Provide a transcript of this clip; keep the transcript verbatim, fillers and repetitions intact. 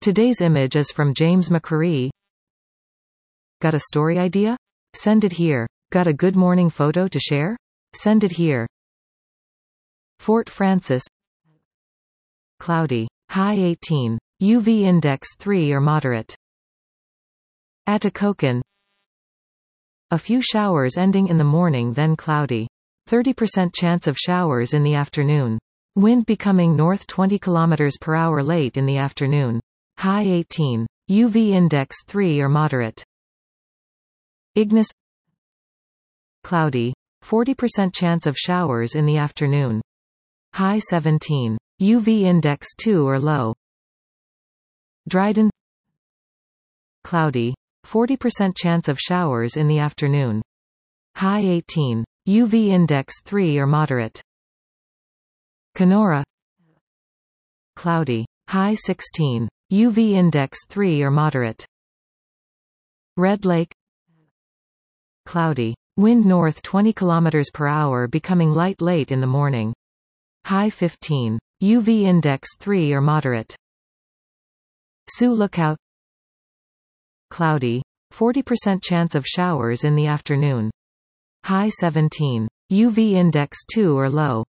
Today's image is from James McCreary. Got a story idea? Send it here. Got a good morning photo to share? Send it here. Fort Frances. Cloudy. High eighteen. U V index three or moderate. Atikokan. A few showers ending in the morning, then cloudy. thirty percent chance of showers in the afternoon. Wind becoming north twenty kilometers per hour late in the afternoon. High eighteen. U V index three or moderate. Ignis. Cloudy. forty percent chance of showers in the afternoon. High seventeen. U V index two or low. Dryden. Cloudy. forty percent chance of showers in the afternoon. High eighteen. U V index three or moderate. Kenora. Cloudy. High sixteen. U V index three or moderate. Red Lake. Cloudy. Wind north twenty kilometers per hour becoming light late in the morning. High fifteen. U V index three or moderate. Sioux Lookout. Cloudy. forty percent chance of showers in the afternoon. High seventeen. U V index two or low.